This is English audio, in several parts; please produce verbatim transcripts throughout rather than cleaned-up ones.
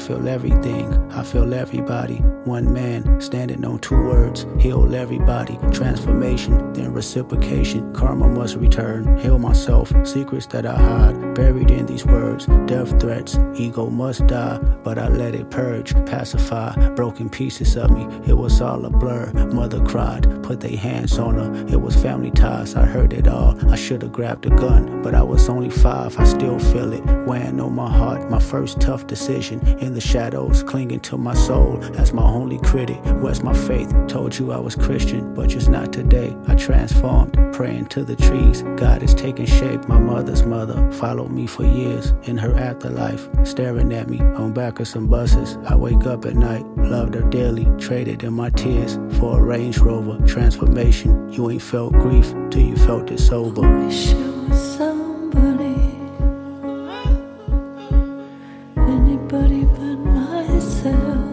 feel everything, I feel everybody. One man standing on two words, heal everybody. Transformation, then reciprocation, karma must return. Heal myself, secrets that I hide, buried in these words. Death threats, ego must die, but I let it purge, pacify. Broken pieces of me, it was all a blur. Mother cried, put their hands on her. It was family ties, I heard it all. I should've grabbed a gun, but I was only five. I still feel it, weighing on my heart. My first tough decision, in the shadows, clinging to my soul as my only critic. Where's my faith? Told you I was Christian, but just not today. I transformed, praying to the trees. God is taking shape. My mother's mother followed me for years in her afterlife, staring at me on back of some buses. I wake up at night, loved her dearly, traded in my tears for a Range Rover. Transformation, you ain't felt grief till you felt it sober. Wish it was somebody, anybody but myself.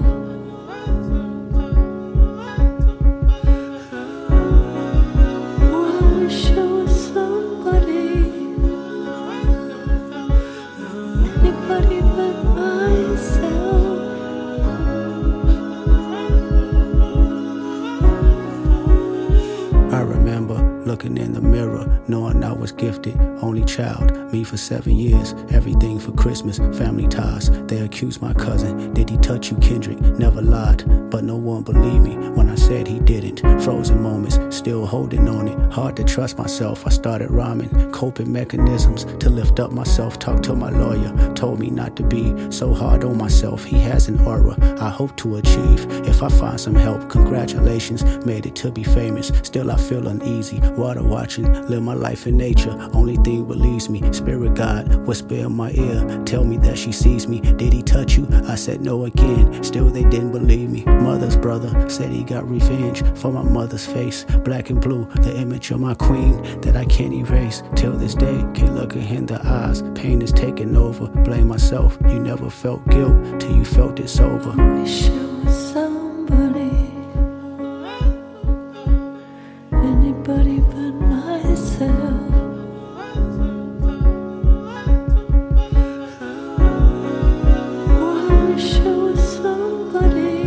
Looking in the mirror, knowing I was gifted, only child, me for seven years, everything for Christmas, family ties. They accused my cousin, did he touch you, Kendrick? Never lied, but no one believed me when I said he didn't. Frozen moments, still holding on it, hard to trust myself. I started rhyming, coping mechanisms to lift up myself. Talked to my lawyer, told me not to be so hard on myself. He has an aura I hope to achieve. If I find some help, congratulations, made it to be famous. Still I feel uneasy, water watching, live my life in nature. Only thing relieves me, spirit guide, whisper in my ear, tell me that she sees me. Did he touch you? I said no again, still they didn't believe me. Mother's brother said he got revenge for my mother's face. Black and blue, the image of my queen that I can't erase. Till this day, can't look her in the eyes. Pain is taking over, blame myself. You never felt guilt till you felt it sober. Wish it was somebody, anybody but myself. Wish it was somebody,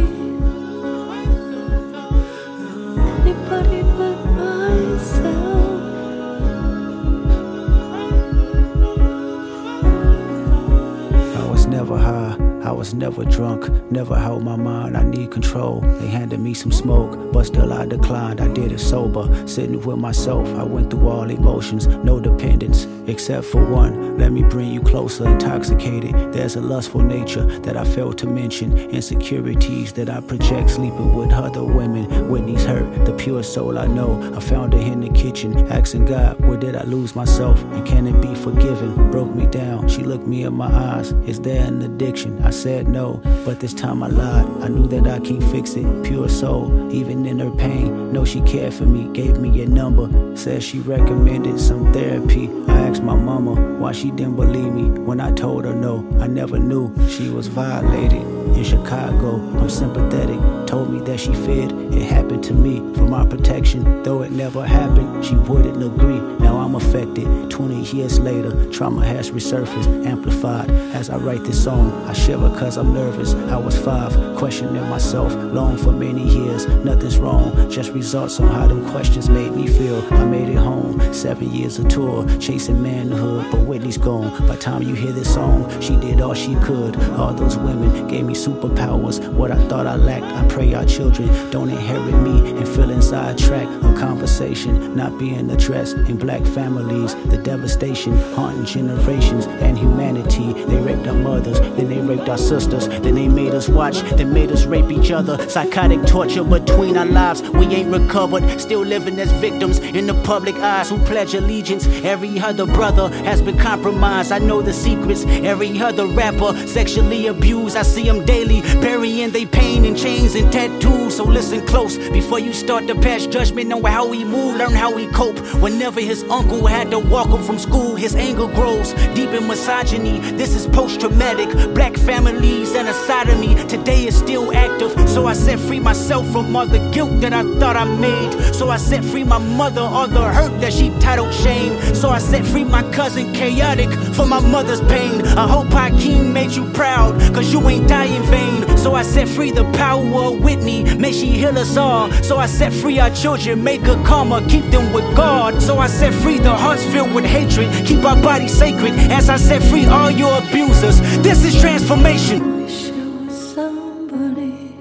anybody but myself. I was never high, I was never drunk, never held my mind, I need control. They handed me some smoke, but still I declined. I did it sober, sitting with myself. I went through all emotions, no dependence, except for one. Let me bring you closer, intoxicated. There's a lustful nature that I failed to mention. Insecurities that I project, sleeping with other women. Whitney's hurt, the pure soul I know. I found her in the kitchen, asking God, where did I lose myself? And can it be forgiven? Broke me down, she looked me in my eyes. Is there an addiction? I said no, but this time I lied. I knew that I can't fix it. Pure soul, even in her pain. Know she cared for me, gave me a number. Said she recommended some therapy. I asked my mama why she didn't believe me when I told her no. I never knew she was violated. In Chicago, I'm sympathetic. Told me that she feared it happened to me for my protection. Though it never happened, she wouldn't agree. Now I'm affected. twenty years later, trauma has resurfaced, amplified. As I write this song, I shiver cause I'm nervous. I was five, questioning myself, long for many years. Nothing's wrong, just results on how them questions made me feel. I made it home, seven years of tour, chasing manhood, but Whitney's gone. By the time you hear this song, she did all she could. All those women gave me superpowers. What I thought I lacked, I pray our children don't inherit me and feeling sidetracked. A conversation not being addressed in black families. The devastation haunting generations and humanity. They raped our mothers, then they raped our sisters, then they made us watch, then made us rape each other. Psychotic torture between our lives, we ain't recovered. Still living as victims in the public eyes who pledge allegiance. Every other brother has been compromised. I know the secrets. Every other rapper sexually abused. I see them daily, burying their pain in chains and tattoos. So listen close before you start to pass judgment on how he move. Learn how he cope. Whenever his uncle had to walk him from school, his anger grows deep in misogyny. This is post-traumatic. Black families and a side of me today is still active. So I I set free myself from all the guilt that I thought I made. So I set free my mother, all the hurt that she titled shame. So I set free my cousin Chaotic for my mother's pain. I hope Hakeem made you proud, cause you ain't die in vain. So I set free the power of Whitney, may she heal us all. So I set free our children, make good karma, keep them with God. So I set free the hearts filled with hatred, keep our bodies sacred. As I set free all your abusers, this is transformation. I wish I was somebody,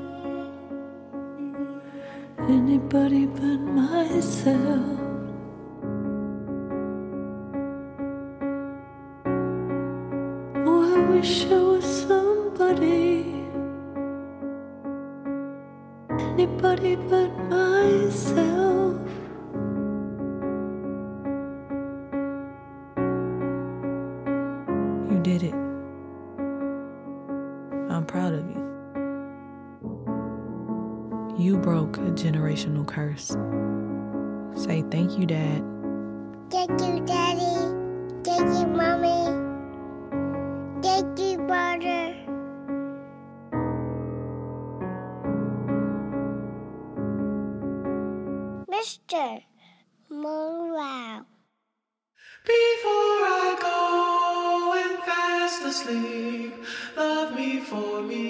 anybody but myself. Oh, I wish I was somebody, anybody but myself. You did it. I'm proud of you. You broke a generational curse. Say thank you, Dad. Thank you, Daddy. Thank you, Mommy. Thank you, brother. Mister Monroe. Before I go and fast asleep, love me for me.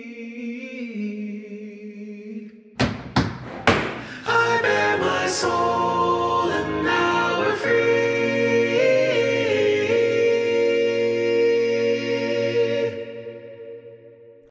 I bear my soul.